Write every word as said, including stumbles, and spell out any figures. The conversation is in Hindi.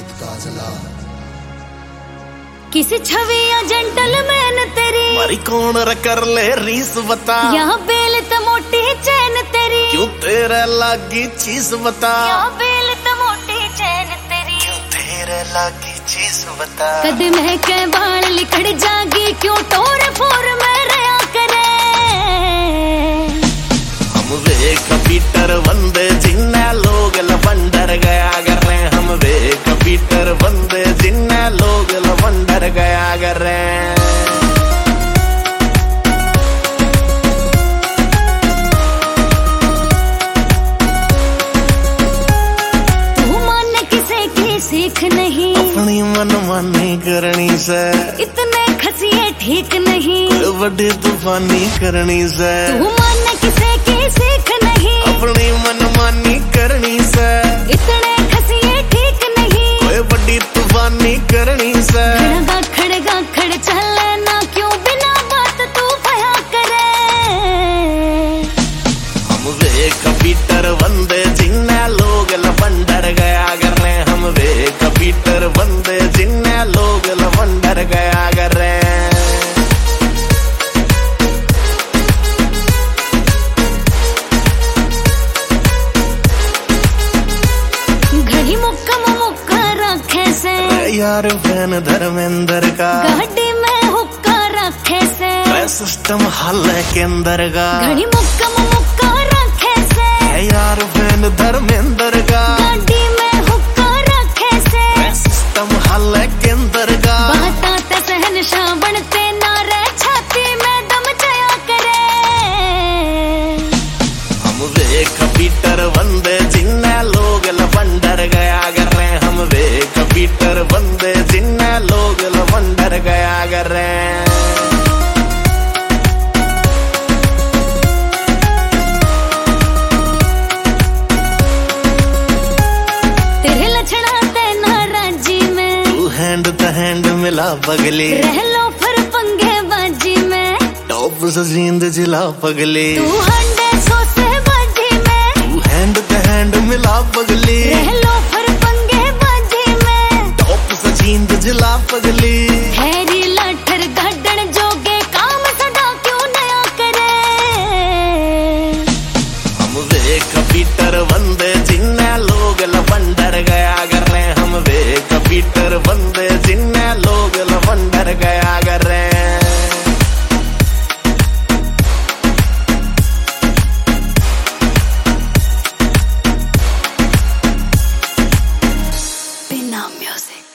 काजला किसी छवि या जेंटलमैन तेरी मारी कौन कर ले रीस बता, यहाँ बेल त मोटी चैन तेरी क्यों तेरे लागी चीज बता, यहाँ बेल त मोटी चैन तेरी क्यों तेरे लागी चीज बता। कदम है के बाल लिकड़ जागी क्यों टोर फोर में रहा करे। हम वे कंप्यूटर बंदे जिन्ना लोग लवंडर गया कर रहे, हम वे कंप्यूटर बंदे जिन्ना लोग लवंडर गया कर रहे। तू मान किसे की सीख नहीं, अपनी मनमानी करनी से इतने खसिए ठीक नहीं, बड़ी तूफानी करनी से। तू मान किसे की सीख नहीं, अपनी मनमानी करनी से इतने खसिए ठीक नहीं, कोई बड़ी तूफानी करनी से। खड़गा खड़गा खड़ चले ना क्यों बिना बात तू भया करे। हम वे कंप्यूटर बंदे जिन्ना लोग लवंडर गया कर रहे, हम वे कंप्यूटर बंदे जिन्ना लोग लवंडर गया कर रहे। घड़ी मुक्का मुक्का रखे से यार फैन धर्मेंद्र का, गाड़ी में हुक्का रखे से सिस्टम हल है केंद्र का। घड़ी मुक्का मुक्का रखे से यार फैन धर्मेंद्र का, गाड़ी में हुक्का रखे से सिस्टम हल है केंद्र का। बाता सहन बनते ना रे छाती में दम जया करे। हम वे कंप्यूटर बंदे जिन्ना लोग लवंडर गया कर रहे, हम वे कंप्यूटर बंदे जिन्ना लोग लवंडर गया कर रहे। तेरे लछड़ा ते नाराजी में तू हैंड द हैंड मिला पगली, रह लो फिर पंगे बाजी में टॉप से जींद जिला पगली। तू हंडे सो से बाजी में तू हैंड द हैंड मिला पगली, रह लो फिर पंगे बाजी में टॉप से जींद जिला पगली। हैरी लाठर गाडन जोगे काम सदा क्यों नया करे। हम वे कंप्यूटर बंदे जिन्ना लोग लवंडर गया कर रहे, हम वे कंप्यूटर बंदे जिन्ना लोग लवंडर गया कर रहे। बिना म्यूजिक